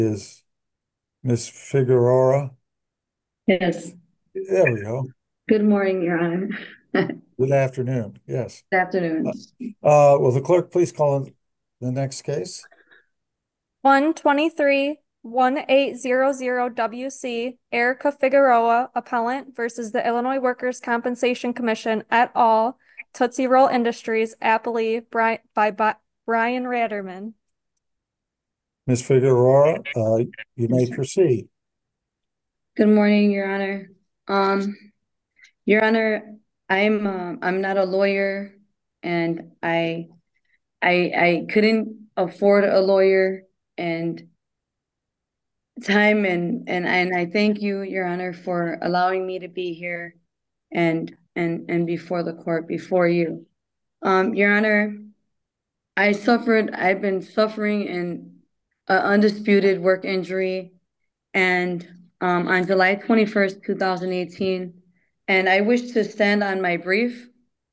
Is Miss Figueroa? Yes. There we go. Good morning, Your Honor. Good Good afternoon. Yes. afternoon. Uh, will the clerk please call the next case? 123-1800 Erica Figueroa, appellant versus the Illinois Workers' Compensation Commission et al., Tootsie Roll Industries, appellee by Brian Ratterman. Miss Figueroa, you may proceed. Good morning, Your Honor. Um, Your Honor, I'm not a lawyer, and I couldn't afford a lawyer and time, and I thank you, Your Honor, for allowing me to be here and before the court before you. Your Honor, I've been suffering an undisputed work injury, and on July 21st, 2018, and I wish to stand on my brief,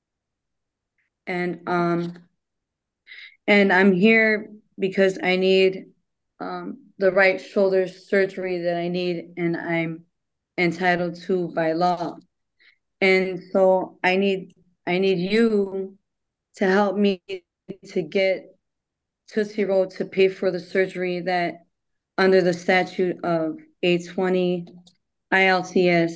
and um, and I'm here because I need the right shoulder surgery that I need, and I'm entitled to by law. And so I need you to help me to get Tootsie Roll to pay for the surgery that under the statute of 820 ILCS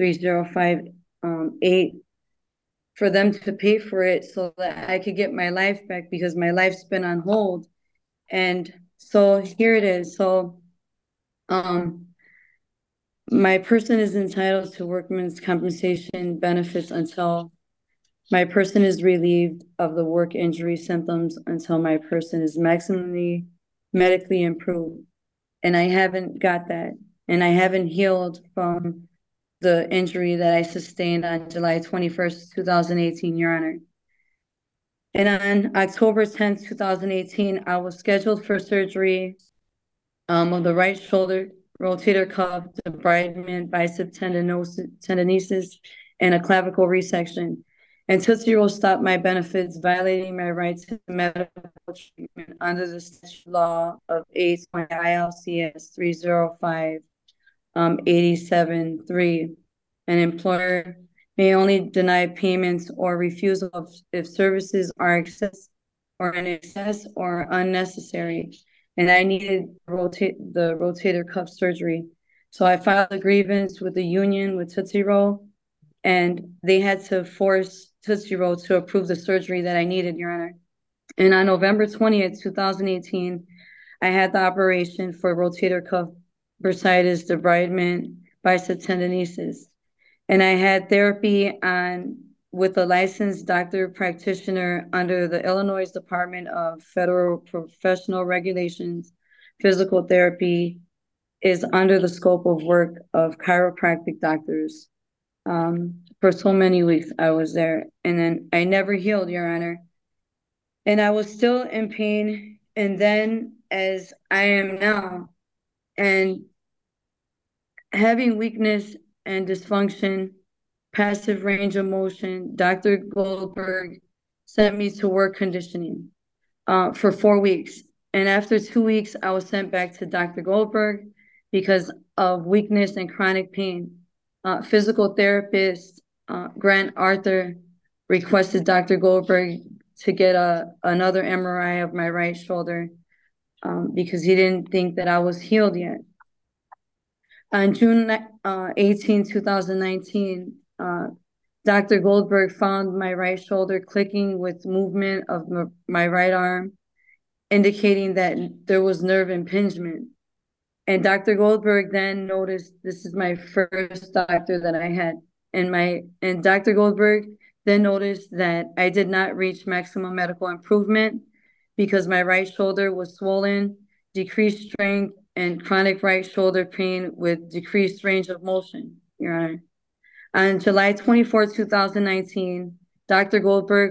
3058 for them to pay for it so that I could get my life back because my life's been on hold. And so here it is. So um my person is entitled to workman's compensation benefits until my person is relieved of the work injury symptoms until my person is maximally medically improved. And I haven't got that. And I haven't healed from the injury that I sustained on July 21st, 2018, Your Honor. And on October 10th, 2018, I was scheduled for surgery of the right shoulder rotator cuff, debridement, bicep tendinosis, and a clavicle resection. And Tootsie Roll stopped my benefits, violating my right to medical treatment under the statute law of 820 ILCS 305 87.3. An employer may only deny payments or refusal if services are in excess or unnecessary. And I needed the rotator cuff surgery. So I filed a grievance with the union with Tootsie Roll, and they had to force Tootsie Roll to approve the surgery that I needed, Your Honor. And on November 20th, 2018, I had the operation for rotator cuff bursitis, debridement, bicep tendinosis. And I had therapy on with a licensed doctor practitioner under the Illinois Department of Federal Professional Regulations. Physical therapy is under the scope of work of chiropractic doctors. For so many weeks I was there, and then I never healed, Your Honor. And I was still in pain, and then as I am now, and having weakness and dysfunction, passive range of motion, Dr. Goldberg sent me to work conditioning for 4 weeks. And after 2 weeks, I was sent back to Dr. Goldberg because of weakness and chronic pain. Physical therapist Grant Arthur requested Dr. Goldberg to get another MRI of my right shoulder because he didn't think that I was healed yet. On June 2019, Dr. Goldberg found my right shoulder clicking with movement of my right arm, indicating that there was nerve impingement. And Dr. Goldberg then noticed, this is my first doctor that I had, and Dr. Goldberg then noticed that I did not reach maximum medical improvement because my right shoulder was swollen, decreased strength, and chronic right shoulder pain with decreased range of motion, Your Honor. On July 24th, 2019, Dr. Goldberg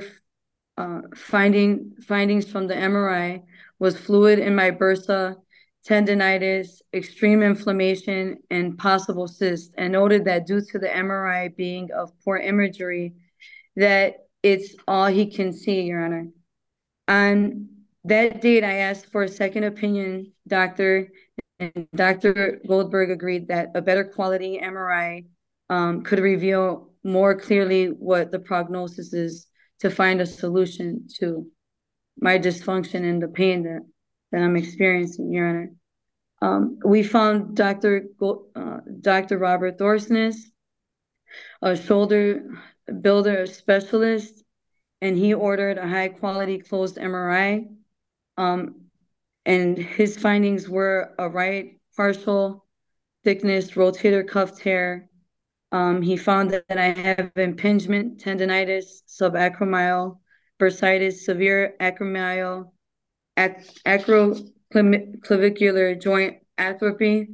findings from the MRI was fluid in my bursa, tendinitis, extreme inflammation, and possible cyst, and noted that due to the MRI being of poor imagery, that it's all he can see, Your Honor. On that date, I asked for a second opinion, doctor, And Dr. Goldberg agreed that a better quality MRI could reveal more clearly what the prognosis is to find a solution to my dysfunction and the pain that I'm experiencing, Your Honor. We found Dr. Robert Thorsness, a shoulder builder specialist, and he ordered a high quality closed MRI. And his findings were a right partial thickness rotator cuff tear. He found that I have impingement, tendonitis, subacromial bursitis, severe acromial, acroclavicular joint atrophy.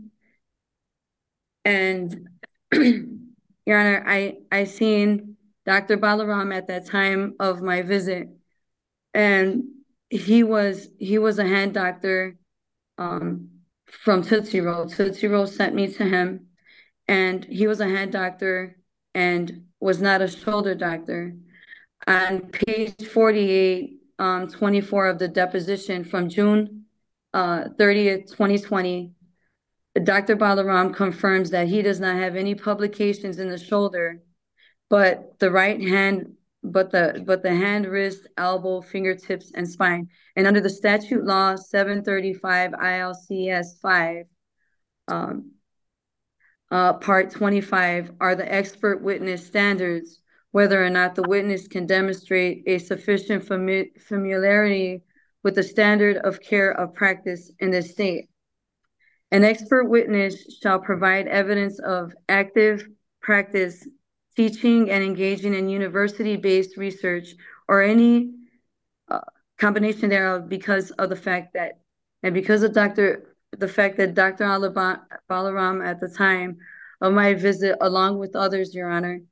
And Your Honor, I seen Dr. Balaram at that time of my visit, and he was a hand doctor from Tootsie Roll. Tootsie Roll sent me to him, and he was a hand doctor and was not a shoulder doctor. On page 48, 24 of the deposition from June 30th, 2020, Dr. Balaram confirms that he does not have any publications in the shoulder, but the right hand, but the hand, wrist, elbow, fingertips, and spine. And under the statute law 735 ILCS 5, part 25 are the expert witness standards, whether or not the witness can demonstrate a sufficient familiarity with the standard of care of practice in the state. An expert witness shall provide evidence of active practice, teaching and engaging in university-based research or any combination thereof because of the fact that, and because of the fact that Dr. Balaram at the time of my visit, along with others, Your Honor,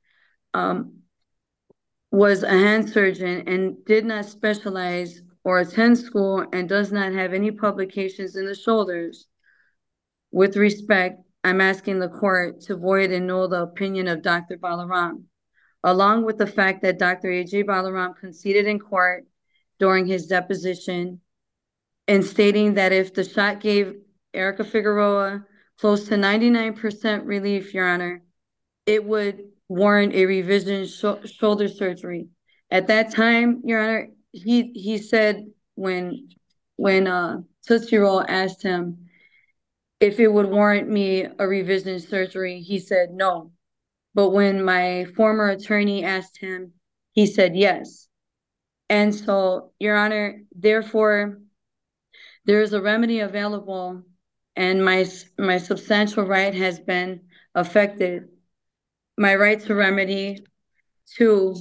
was a hand surgeon and did not specialize or attend school and does not have any publications in the shoulders. With respect, I'm asking the court to void and null the opinion of Dr. Balaram, along with the fact that Dr. A.J. Balaram conceded in court during his deposition in stating that if the shot gave Erica Figueroa close to 99% relief, Your Honor, it would warrant a revision shoulder surgery. At that time, Your Honor, he said when Tootsie Roll asked him if it would warrant me a revision surgery, he said no. But when my former attorney asked him, he said yes. And so, Your Honor, therefore, there is a remedy available, and my substantial right has been affected. My right to remedy to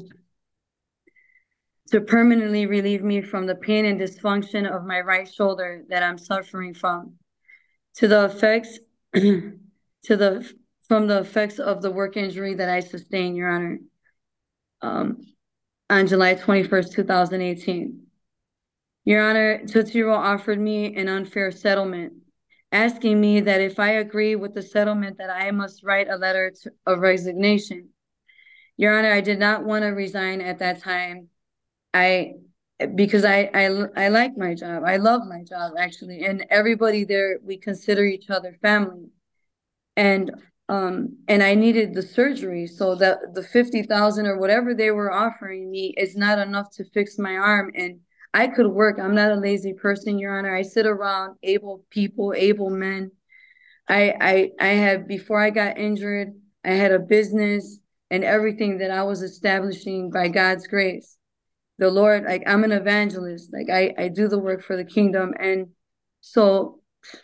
permanently relieve me from the pain and dysfunction of my right shoulder that I'm suffering from, to the effects from the effects of the work injury that I sustained, Your Honor, on July 21st, 2018. Your Honor, Tootsie Roll offered me an unfair settlement, asking me that if I agree with the settlement that I must write a letter of resignation. Your Honor, I did not want to resign at that time. Because I like my job. I love my job, actually. And everybody there, we consider each other family. And I needed the surgery, so that the $50,000 or whatever they were offering me is not enough to fix my arm. And I could work. I'm not a lazy person, Your Honor. I sit around able people, able men. I had, before I got injured, I had a business and everything that I was establishing by God's grace. The Lord, like, I'm an evangelist. Like, I do the work for the kingdom. And so,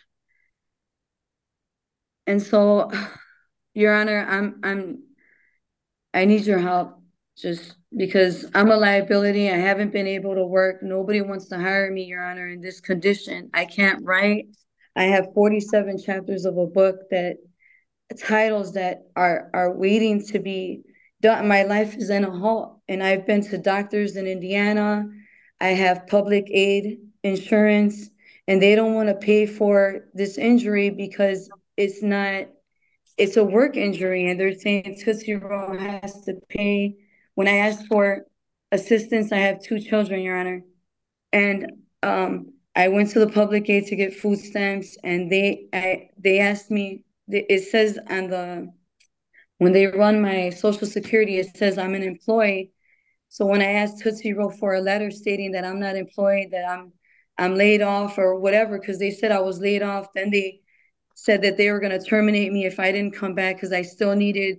Your Honor, I need your help, just because I'm a liability. I haven't been able to work. Nobody wants to hire me, Your Honor, in this condition. I can't write. I have 47 chapters of a book that titles that are waiting to be done. My life is in a halt, and I've been to doctors in Indiana. I have public aid insurance, and they don't want to pay for this injury because it's a work injury, and they're saying Tootsie Roll has to pay. When I asked for assistance, I have 2 children, Your Honor, and I went to the public aid to get food stamps, and they asked me. It says on the when they run my social security, it says I'm an employee. So when I asked Tootsie Roll for a letter stating that I'm not employed, that I'm laid off or whatever, because they said I was laid off, then they said that they were going to terminate me if I didn't come back because I still needed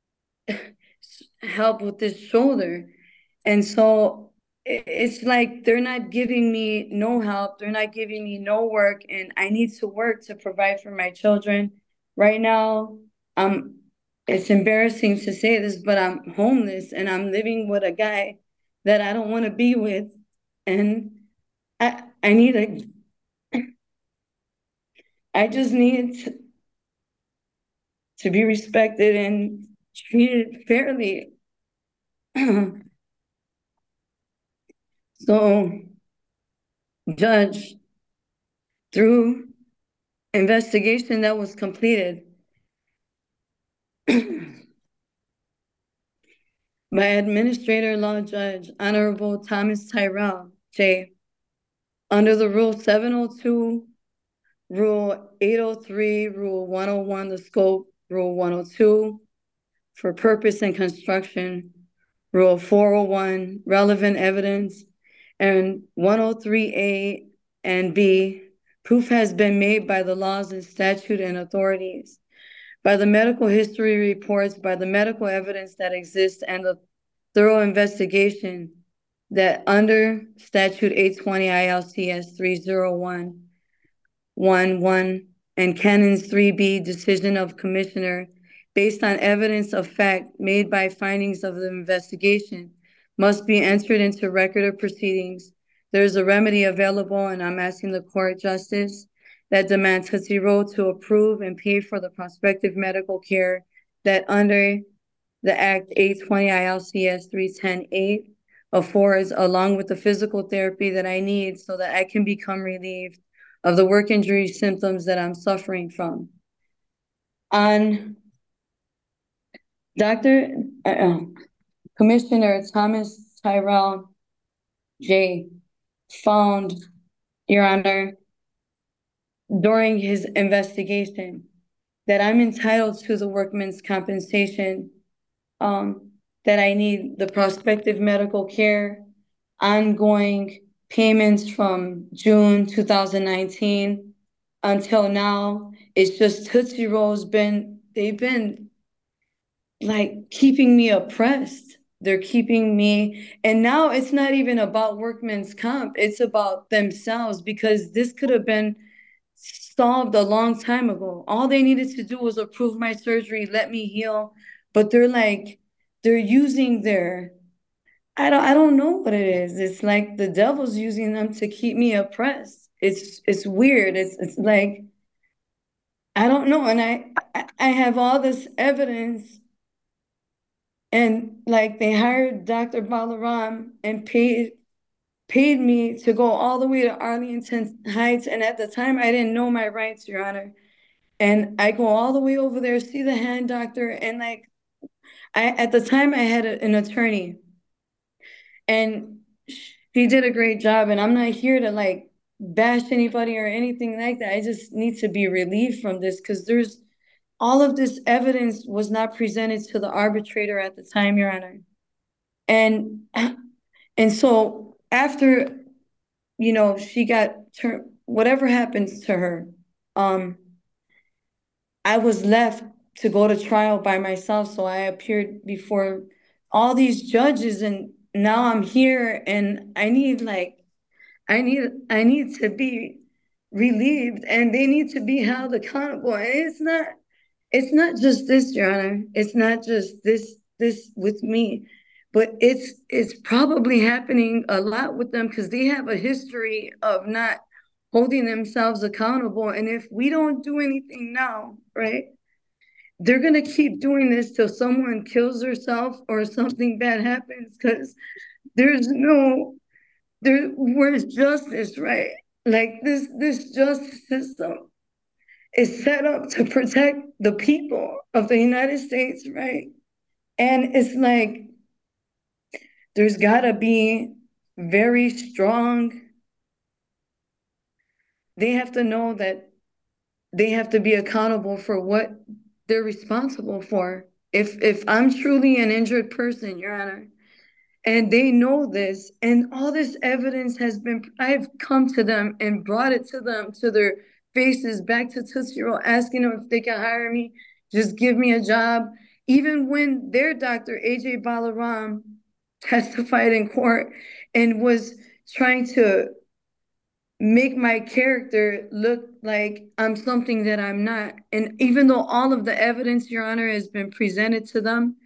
help with this shoulder. And so it's like they're not giving me no help. They're not giving me no work. And I need to work to provide for my children. Right now, I'm it's embarrassing to say this, but I'm homeless and I'm living with a guy that I don't want to be with. And I need I just need to be respected and treated fairly. So, Judge, through investigation that was completed by Administrator Law Judge Honorable Thomas Tyrell J. Under the Rule 702, Rule 803, Rule 101, the scope, Rule 102, for purpose and construction, Rule 401, relevant evidence, and 103A and B, proof has been made by the laws and statute and authorities, by the medical history reports, by the medical evidence that exists, and the thorough investigation that under statute 820 ILCS 30111 and canons 3B decision of commissioner based on evidence of fact made by findings of the investigation must be entered into record of proceedings. There is a remedy available, and I'm asking the court justice that demands Tootsie Roll to approve and pay for the prospective medical care that under the Act 820 ILCS 3108 affords, along with the physical therapy that I need so that I can become relieved of the work injury symptoms that I'm suffering from. On Dr. Commissioner Thomas Tyrell J. found, Your Honor, during his investigation that I'm entitled to the workman's compensation, that I need the prospective medical care, ongoing payments from June 2019 until now. It's just Tootsie Roll's they've been like keeping me oppressed. They're keeping me, and now it's not even about workman's comp, it's about themselves, because this could have been solved a long time ago. All they needed to do was approve my surgery, let me heal. But they're using their, I don't know what it is. It's like the devil's using them to keep me oppressed. It's weird. It's like, I don't know. And I have all this evidence, and like they hired Dr. Balaram and paid me to go all the way to Arlington Heights. And at the time I didn't know my rights, Your Honor. And I go all the way over there, see the hand doctor, and like at the time I had an attorney, and she did a great job. And I'm not here to like bash anybody or anything like that. I just need to be relieved from this, because there's all of this evidence was not presented to the arbitrator at the time, Your Honor. And so after, she got whatever happens to her, I was left to go to trial by myself. So I appeared before all these judges, and now I'm here, and I need to be relieved, and they need to be held accountable. And it's not just this, Your Honor. It's not just this with me, but it's probably happening a lot with them, because they have a history of not holding themselves accountable. And if we don't do anything now, right, they're gonna keep doing this till someone kills herself or something bad happens, because there's no where's justice, right? Like this justice system is set up to protect the people of the United States, right? And it's like there's gotta be very strong they have to know that they have to be accountable for what they're responsible for. If I'm truly an injured person, Your Honor, and they know this, and all this evidence has been, I've come to them and brought it to them, to their faces, back to Tootsie Roll, asking them if they can hire me, just give me a job. Even when their doctor, AJ Balaram, testified in court and was trying to make my character look like I'm something that I'm not. And even though all of the evidence, Your Honor, has been presented to them,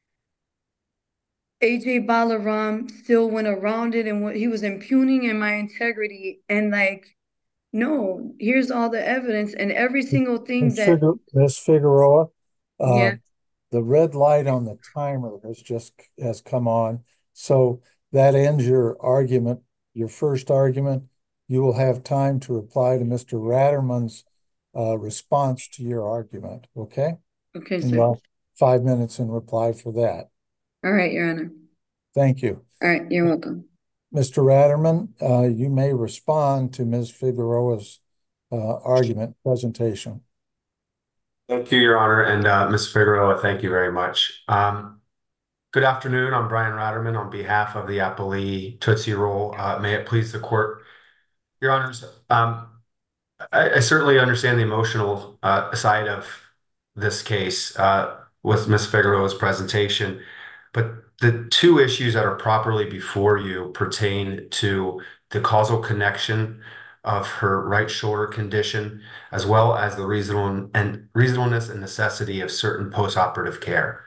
AJ Balaram still went around it, and what he was impugning in my integrity, and like, no, here's all the evidence and every single thing that, Ms. Figueroa, yeah, the red light on the timer has come on. So that ends your argument, your first argument. You will have time to reply to Mr. Ratterman's response to your argument, okay? okay, And sir. you'll have 5 minutes in reply for that. All right, Your Honor. Thank you. All right, you're welcome. Mr. Ratterman, you may respond to Ms. Figueroa's argument presentation. Thank you, Your Honor, and Ms. Figueroa, thank you very much. Good afternoon. I'm Brian Ratterman on behalf of the appellee Tootsie Roll. May it please the court. Your Honors, I certainly understand the emotional side of this case with Ms. Figueroa's presentation, but the two issues that are properly before you pertain to the causal connection of her right shoulder condition, as well as the reasonableness and necessity of certain postoperative care.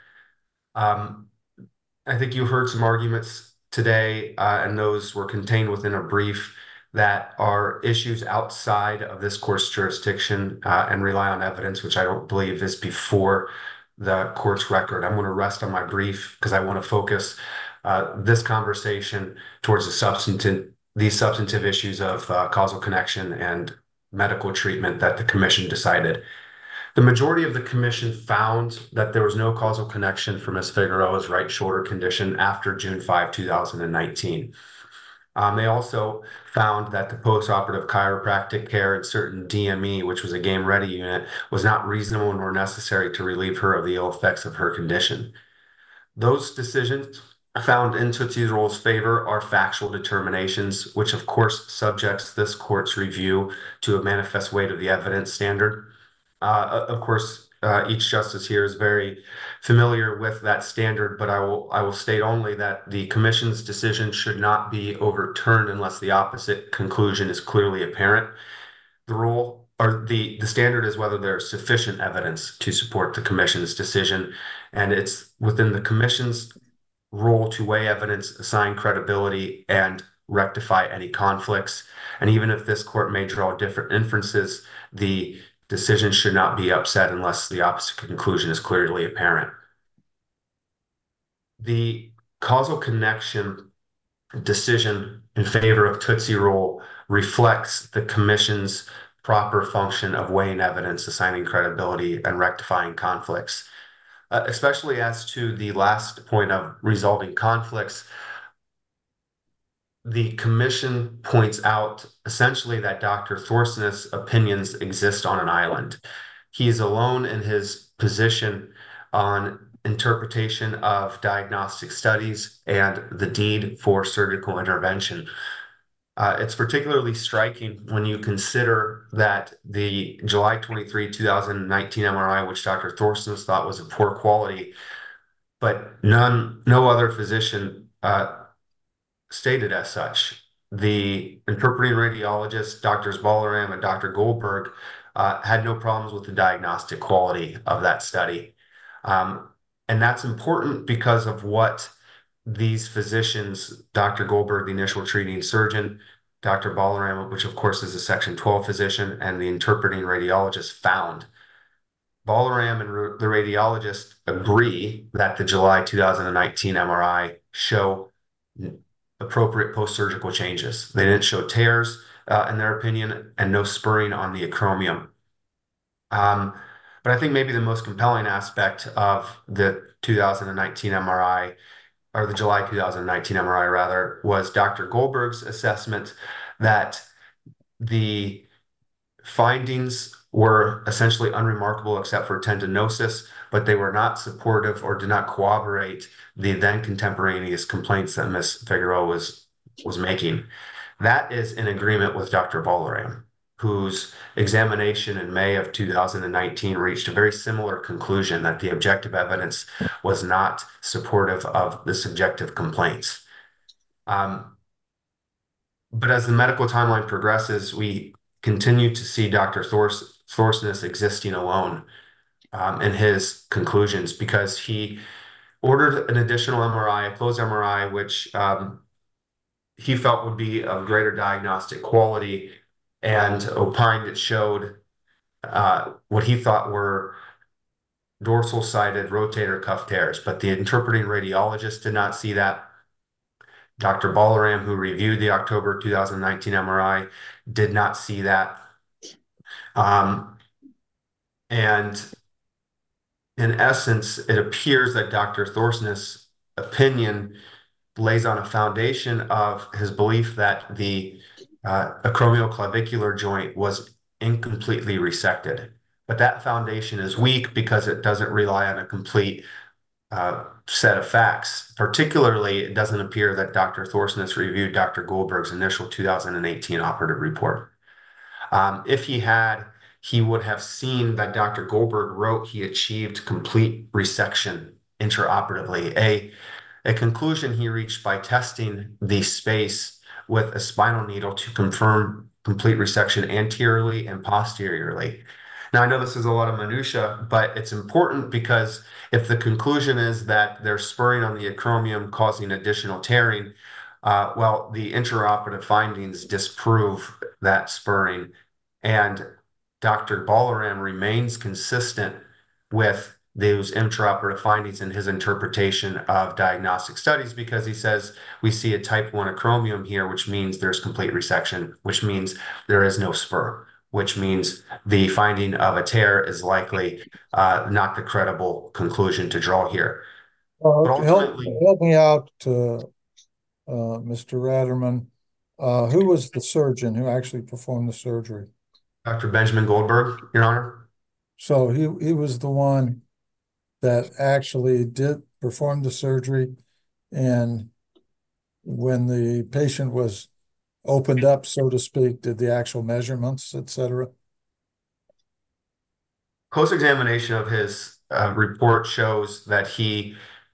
I think you heard some arguments today, and those were contained within a brief that are issues outside of this court's jurisdiction and rely on evidence, which I don't believe is before the court's record. I'm going to rest on my brief because I want to focus this conversation towards these substantive issues of causal connection and medical treatment that the commission decided. The majority of the commission found that there was no causal connection for Ms. Figueroa's right shoulder condition after June 5, 2019. They also found that the postoperative chiropractic care and certain DME, which was a game ready unit, was not reasonable nor necessary to relieve her of the ill effects of her condition. Those decisions found in Tootsie Roll's favor are factual determinations, which of course subjects this court's review to a manifest weight of the evidence standard. Of course, each justice here is very familiar with that standard, but I will state only that the commission's decision should not be overturned unless the opposite conclusion is clearly apparent. The rule or the standard is whether there's sufficient evidence to support the commission's decision, and it's within the commission's role to weigh evidence, assign credibility, and rectify any conflicts. And even if this court may draw different inferences, the decision should not be upset unless the opposite conclusion is clearly apparent. The causal connection decision in favor of Tootsie Roll reflects the commission's proper function of weighing evidence, assigning credibility, and rectifying conflicts. Especially as to the last point of resolving conflicts, the commission points out essentially that Dr. Thorsness' opinions exist on an island. He is alone in his position on interpretation of diagnostic studies and the need for surgical intervention. It's particularly striking when you consider that the July 23, 2019 MRI, which Dr. Thorsness thought was of poor quality, but no other physician stated as such. The interpreting radiologist, Drs. Balaram and Dr. Goldberg, had no problems with the diagnostic quality of that study. And that's important because of what these physicians, Dr. Goldberg, the initial treating surgeon, Dr. Balaram, which of course is a Section 12 physician, and the interpreting radiologist found. Balaram and the radiologist agree that the July 2019 MRI show appropriate post-surgical changes. They didn't show tears, in their opinion, and no spurring on the acromion. But I think maybe the most compelling aspect of the 2019 MRI, or the July 2019 MRI rather, was Dr. Goldberg's assessment that the findings were essentially unremarkable except for tendinosis, but they were not supportive or did not corroborate the then contemporaneous complaints that Ms. Figueroa was making. That is in agreement with Dr. Balaram, whose examination in May of 2019 reached a very similar conclusion that the objective evidence was not supportive of the subjective complaints. But as the medical timeline progresses, we continue to see Dr. Thorsness existing alone in his conclusions, because he ordered an additional MRI, a closed MRI, which he felt would be of greater diagnostic quality, and opined it showed what he thought were dorsal sided rotator cuff tears, but the interpreting radiologist did not see that. Dr. Balaram, who reviewed the October 2019 MRI, did not see that. And in essence, it appears that Dr. Thorsness' opinion lays on a foundation of his belief that the acromioclavicular joint was incompletely resected. But that foundation is weak because it doesn't rely on a complete set of facts. Particularly, it doesn't appear that Dr. Thorsness reviewed Dr. Goldberg's initial 2018 operative report. If he had, he would have seen that Dr. Goldberg wrote he achieved complete resection intraoperatively, a conclusion he reached by testing the space with a spinal needle to confirm complete resection anteriorly and posteriorly. Now, I know this is a lot of minutia, but it's important because if the conclusion is that there's spurring on the acromion causing additional tearing, well, the intraoperative findings disprove that spurring. And Dr. Balaram remains consistent with those intraoperative findings in his interpretation of diagnostic studies, because he says we see a type 1 acromion here, which means there's complete resection, which means there is no spur, which means the finding of a tear is likely not the credible conclusion to draw here. But ultimately, help me out, Mr. Ratterman. Who was the surgeon who actually performed the surgery? Dr. Benjamin Goldberg, Your Honor. So he was the one that actually did perform the surgery, and when the patient was opened up, so to speak, did the actual measurements, etc. Close examination of his report shows that he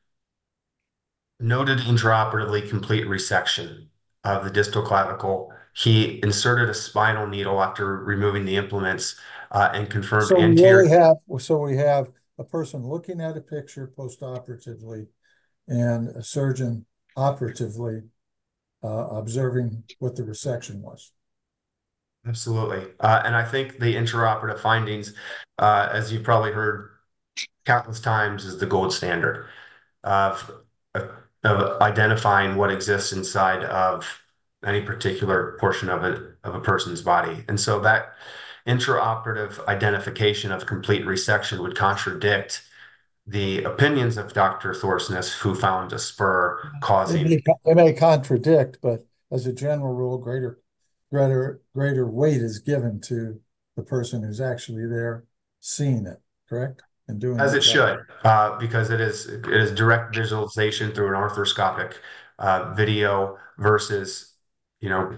noted intraoperatively complete resection of the distal clavicle. He inserted a spinal needle after removing the implements and confirmed anterior. So we have a person looking at a picture post-operatively and a surgeon operatively observing what the resection was. Absolutely. And I think the intraoperative findings, as you've probably heard countless times, is the gold standard of identifying what exists inside of any particular portion of a person's body. And so that intraoperative identification of complete resection would contradict the opinions of Dr. Thorsness, who found a spur causing. It may contradict, but as a general rule, greater weight is given to the person who's actually there seeing it, correct? And doing as it should, because it is direct visualization through an arthroscopic video versus, an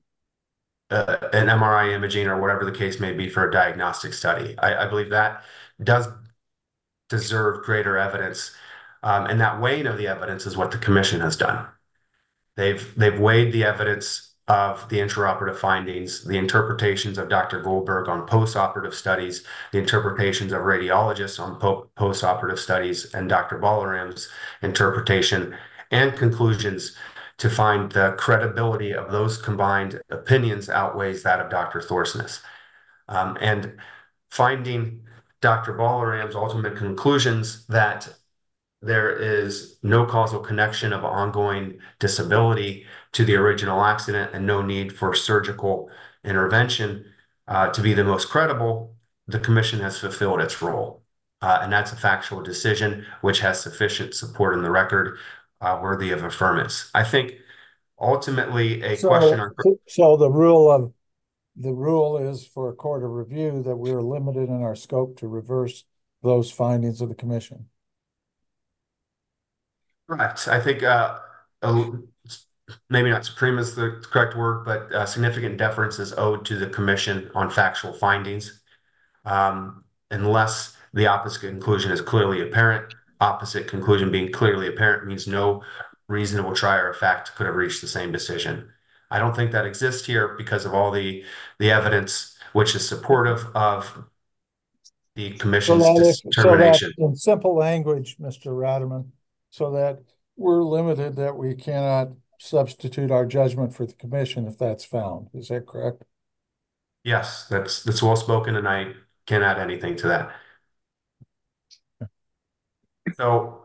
MRI imaging or whatever the case may be for a diagnostic study. I believe that does deserve greater evidence, and that weighing of the evidence is what the commission has done. They've weighed the evidence of the intraoperative findings, the interpretations of Dr. Goldberg on postoperative studies, the interpretations of radiologists on postoperative studies, and Dr. Balaram's interpretation and conclusions to find the credibility of those combined opinions outweighs that of Dr. Thorsness. And finding Dr. Balaram's ultimate conclusions that there is no causal connection of ongoing disability to the original accident and no need for surgical intervention to be the most credible, the commission has fulfilled its role. And that's a factual decision which has sufficient support in the record, worthy of affirmance. I think ultimately So the rule of the rule is for a court of review that we're limited in our scope to reverse those findings of the commission. Correct. I think maybe not supreme is the correct word, but significant deference is owed to the commission on factual findings, unless the opposite conclusion is clearly apparent. Opposite conclusion being clearly apparent means no reasonable trier of fact could have reached the same decision. I don't think that exists here because of all the evidence which is supportive of the commission's determination. So that in simple language, Mr. Ratterman, so that we're limited, that we cannot substitute our judgment for the commission if that's found. Is that correct? Yes, that's well spoken, and I can't add anything to that. So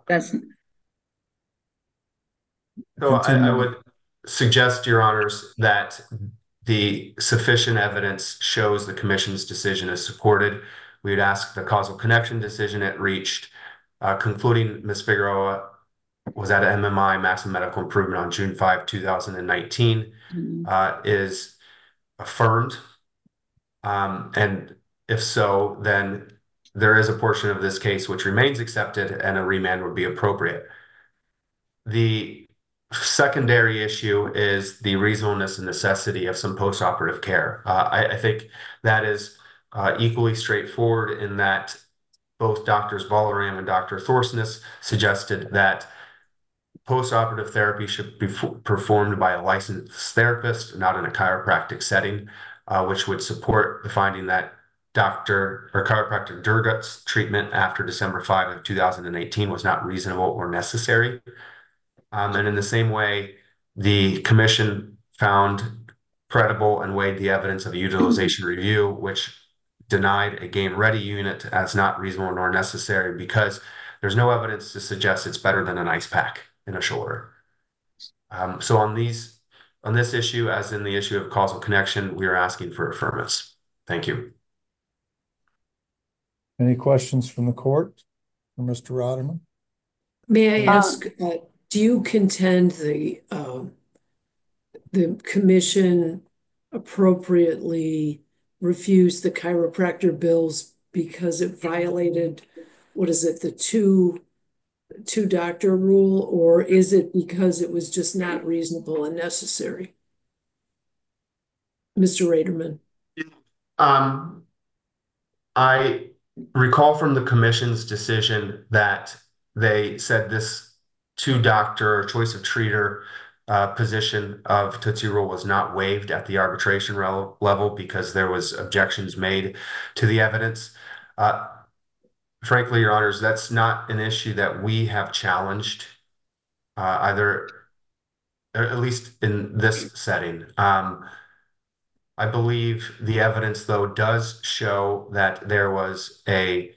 I would suggest, Your Honors, that the sufficient evidence shows the commission's decision is supported. We would ask the causal connection decision it reached, concluding Ms. Figueroa was at MMI, Maximum Medical Improvement, on June 5, 2019, is affirmed. And if so, then there is a portion of this case which remains accepted and a remand would be appropriate. The secondary issue is the reasonableness and necessity of some postoperative care. I think that is equally straightforward in that both Drs. Balaram and Dr. Thorsness suggested that postoperative therapy should be performed by a licensed therapist, not in a chiropractic setting, which would support the finding that chiropractor Durgat's treatment after December 5 of 2018 was not reasonable or necessary. And in the same way, the commission found credible and weighed the evidence of a utilization review, which denied a game-ready unit as not reasonable nor necessary because there's no evidence to suggest it's better than an ice pack in a shoulder. So on this issue, as in the issue of causal connection, we are asking for affirmance. Thank you. Any questions from the court for Mr. Ratterman? May I ask, do you contend the commission appropriately refused the chiropractor bills because it violated, what is it, the two doctor rule, or is it because it was just not reasonable and necessary? Mr. Raderman. I recall from the commission's decision that they said this two-doctor choice of treater position of Tootsie Roll was not waived at the arbitration level because there was objections made to the evidence. Frankly, Your Honors, that's not an issue that we have challenged either, at least in this setting. I believe the evidence, though, does show that there was a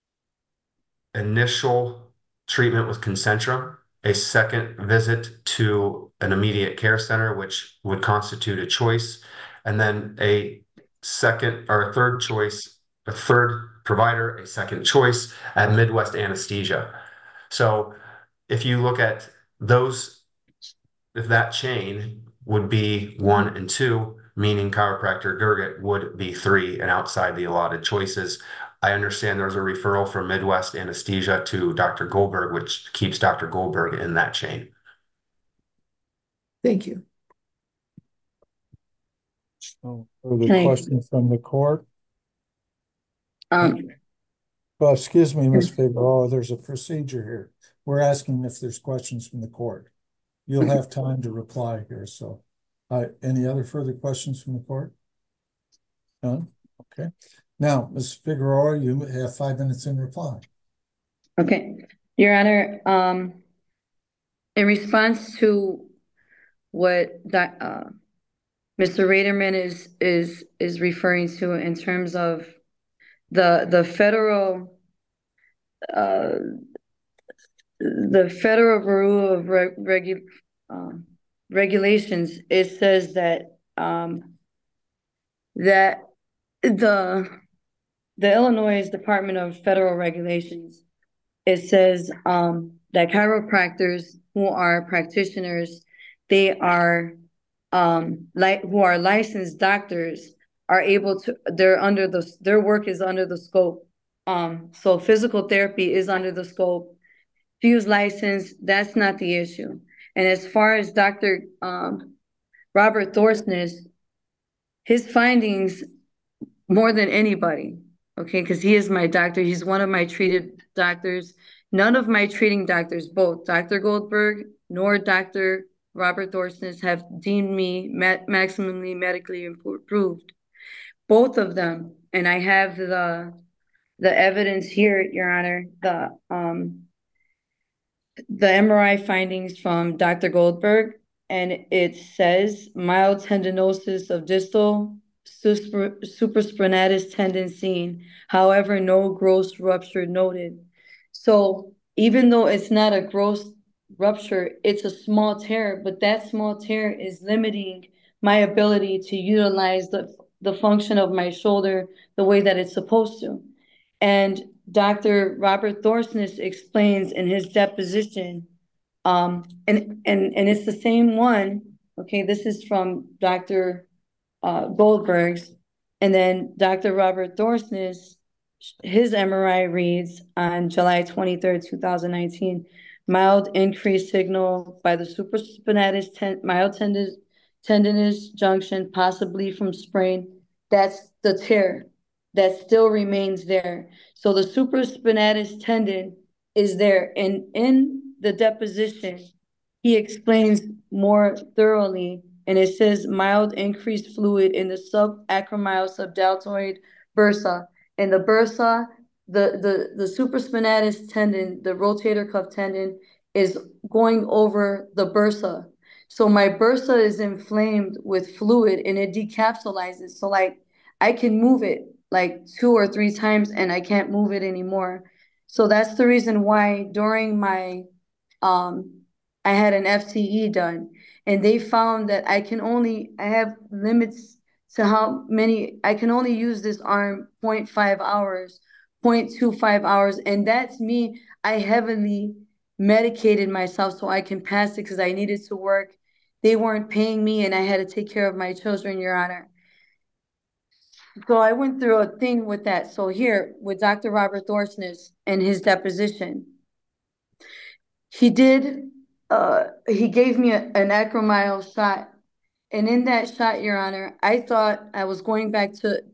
initial treatment with Concentra, a second visit to an immediate care center, which would constitute a choice, and then a second or a third choice, a third provider, a second choice at Midwest Anesthesia. So if you look at those, if that chain would be 1 and 2, meaning chiropractor Durgat would be 3 and outside the allotted choices. I understand there's a referral from Midwest Anesthesia to Dr. Goldberg, which keeps Dr. Goldberg in that chain. Thank you. So, further questions from the court? Well, excuse me, Ms. Figueroa, there's a procedure here. We're asking if there's questions from the court. You'll have time to reply here. So, any other further questions from the court? None? Okay. Now, Ms. Figueroa, you have 5 minutes in reply. Okay. Your Honor, in response to what Mr. Raderman is referring to in terms of the federal Bureau of Regulations, it says that that the Illinois Department of Federal Regulations, it says that chiropractors who are practitioners, they are who are licensed doctors are able to, their work is under the scope. So physical therapy is under the scope. Fuse license, that's not the issue. And as far as Dr. Robert Thorsness, his findings more than anybody, okay, because he is my doctor. He's one of my treated doctors. None of my treating doctors, both Dr. Goldberg nor Dr. Robert Thorsness, have deemed me maximally medically improved. Both of them, and I have the evidence here, Your Honor, the MRI findings from Dr. Goldberg, and it says mild tendinosis of distal supraspinatus tendon seen. However, no gross rupture noted. So even though it's not a gross rupture, it's a small tear, but that small tear is limiting my ability to utilize the function of my shoulder the way that it's supposed to. And Dr. Robert Thorsness explains in his deposition, and it's the same one. Okay, this is from Dr. Goldberg's, and then Dr. Robert Thorsness, his MRI reads on July 23rd, 2019, mild increased signal by the supraspinatus mild tendinous junction, possibly from sprain. That's the tear that still remains there. So the supraspinatus tendon is there. And in the deposition, he explains more thoroughly, and it says mild increased fluid in the subacromial subdeltoid bursa. And the bursa, the supraspinatus tendon, the rotator cuff tendon, is going over the bursa. So my bursa is inflamed with fluid and it decapsulizes. So like I can move it like 2 or 3 times and I can't move it anymore. So that's the reason why during my I had an FCE done, and they found that I have limits to how many, I can only use this arm 0.5 hours, 0.25 hours. And that's me. I heavily medicated myself so I can pass it because I needed to work. They weren't paying me and I had to take care of my children, Your Honor. So I went through a thing with that. So here with Dr. Robert Thorsness and his deposition, he gave me an acromyal shot. And in that shot, Your Honor, I thought I was going back to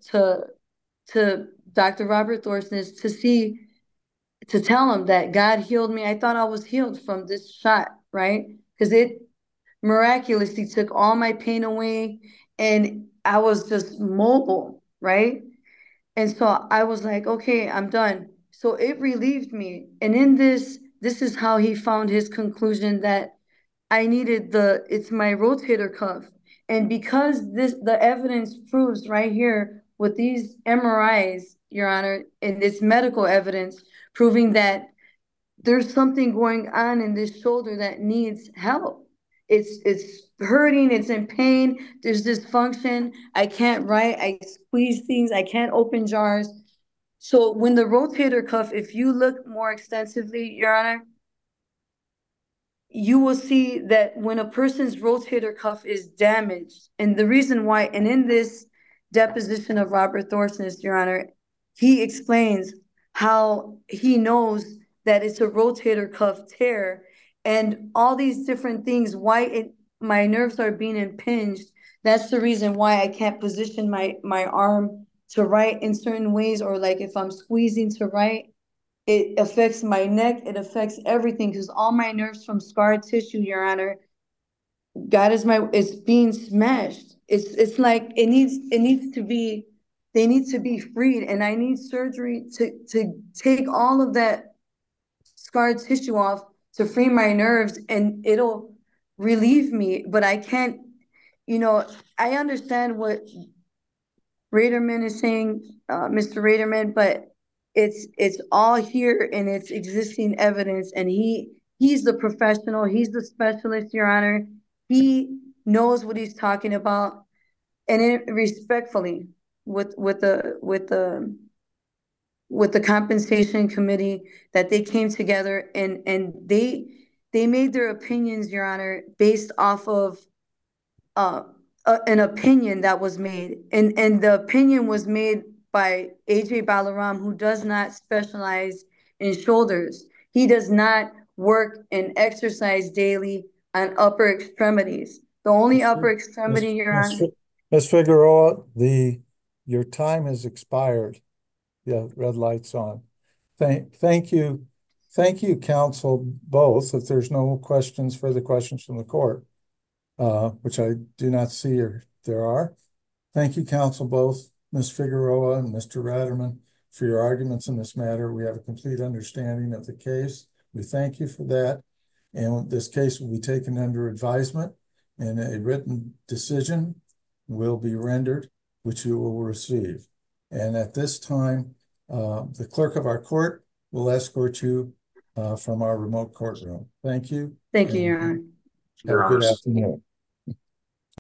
Dr. Robert Thorsness to tell him that God healed me. I thought I was healed from this shot, right? Because it miraculously took all my pain away and I was just mobile, right? And so I was like, okay, I'm done. So it relieved me. And in this is how he found his conclusion that I needed it's my rotator cuff. And because the evidence proves right here with these MRIs, Your Honor, and this medical evidence proving that there's something going on in this shoulder that needs help. It's hurting, it's in pain, there's dysfunction. I can't write, I squeeze things, I can't open jars. So when the rotator cuff, if you look more extensively, Your Honor, you will see that when a person's rotator cuff is damaged, and the reason why, and in this deposition of Robert Thorsness, Your Honor, he explains how he knows that it's a rotator cuff tear and all these different things, why my nerves are being impinged. That's the reason why I can't position my arm to write in certain ways, or like if I'm squeezing to write, it affects my neck. It affects everything because all my nerves from scar tissue, Your Honor, it's being smashed. It's like they need to be freed, and I need surgery to take all of that scar tissue off to free my nerves, and it'll relieve me. But I can't, I understand what Raderman is saying, Mr. Raderman, but it's all here and it's existing evidence, and he's the professional, he's the specialist, Your Honor. He knows what he's talking about, and respectfully with the compensation committee that they came together and they made their opinions, Your Honor, based off of an opinion that was made, and the opinion was made by AJ Balaram, who does not specialize in shoulders. He does not work and exercise daily on upper extremities. The only upper extremity you're on. Ms. Figueroa, your time has expired. Yeah, red light's on. Thank you. Thank you, counsel, both. If there's no further questions from the court, which I do not see there are. Thank you, counsel, both Ms. Figueroa and Mr. Ratterman, for your arguments in this matter. We have a complete understanding of the case. We thank you for that. And this case will be taken under advisement, and a written decision will be rendered, which you will receive. And at this time, the clerk of our court will escort you from our remote courtroom. Thank you. Thank you, Your Honor. Have a good afternoon.